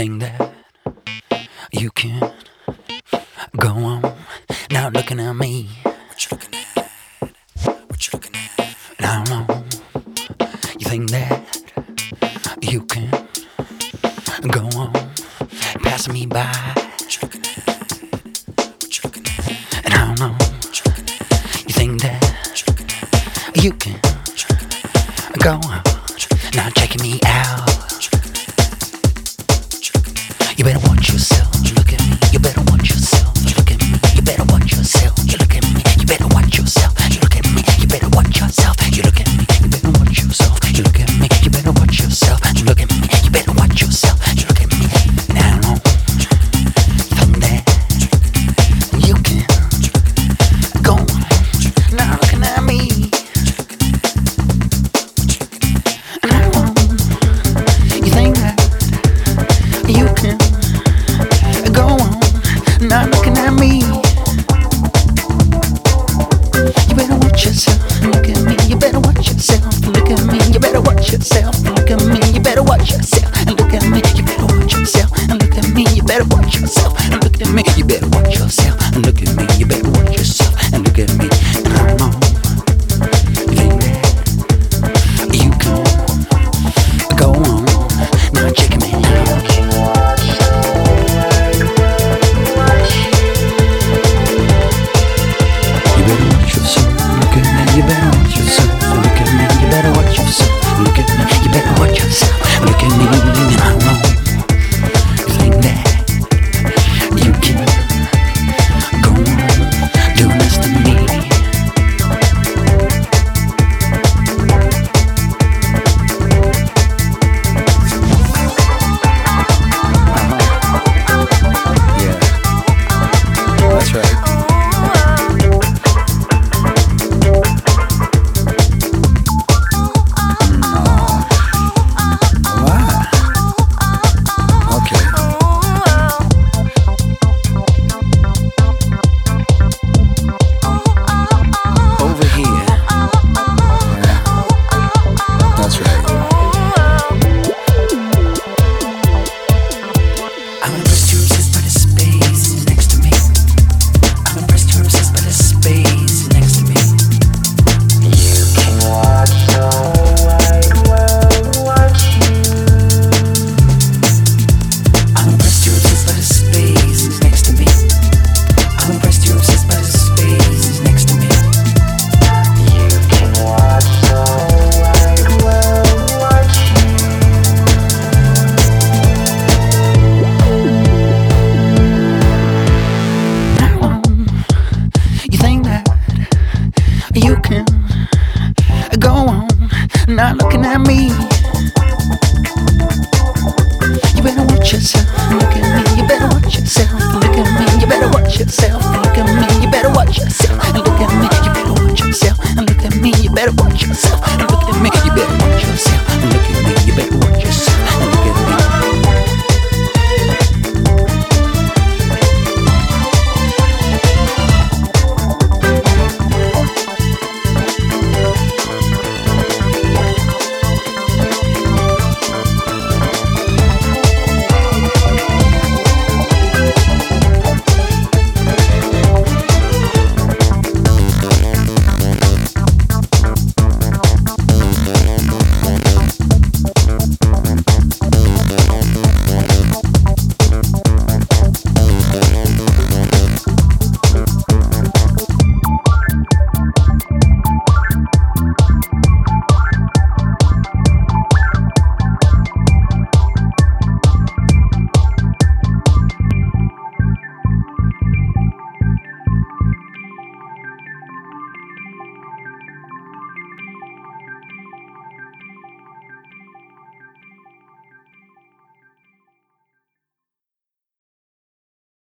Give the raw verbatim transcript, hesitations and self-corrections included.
think that you can go on now looking at me? What you looking at? What you looking at? And how long you think that you can go on passing me by? What you looking at? What you looking at? And how long What you looking at? you think that What you looking at? you can What you looking at? go on